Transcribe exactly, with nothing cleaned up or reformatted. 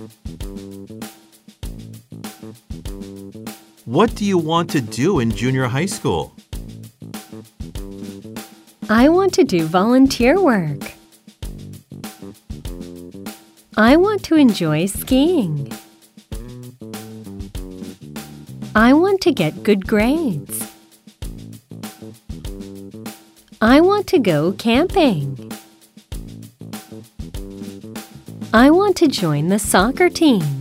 What do you want to do in junior high school? I want to do volunteer work. I want to enjoy skiing. I want to get good grades. I want to go camping. I want to join the soccer team.